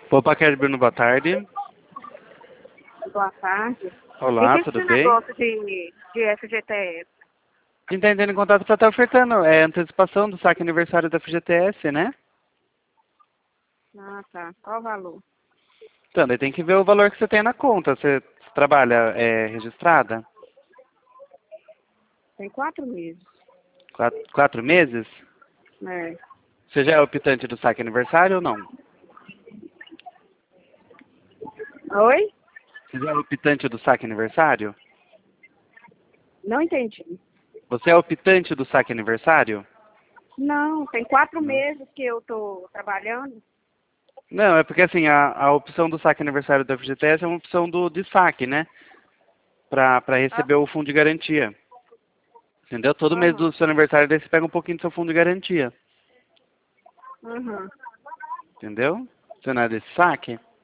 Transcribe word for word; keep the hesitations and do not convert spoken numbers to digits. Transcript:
Opa, Kelly Bruno, boa tarde. Boa tarde. Olá, E que tudo esse bem? negócio de, de F G T S? A gente tá entrando em contato para estar ofertando é, antecipação do saque aniversário da F G T S, né? Ah, tá. Qual o valor? Então, daí tem que ver o valor que você tem na conta. Você trabalha é, registrada? Tem quatro meses. Quatro, quatro meses? É. Você já é optante do saque aniversário ou não? Oi? Você já é optante do saque aniversário? Não entendi. Você é optante do saque aniversário? Não, tem quatro Não. meses que eu tô trabalhando. Não, é porque assim, a, a opção do saque aniversário da F G T S é uma opção do, de saque, né? Para Ah, receber o fundo de garantia. Entendeu? Todo mês aham, do seu aniversário daí você pega um pouquinho do seu fundo de garantia. aham. Entendeu? Você não é desse saque?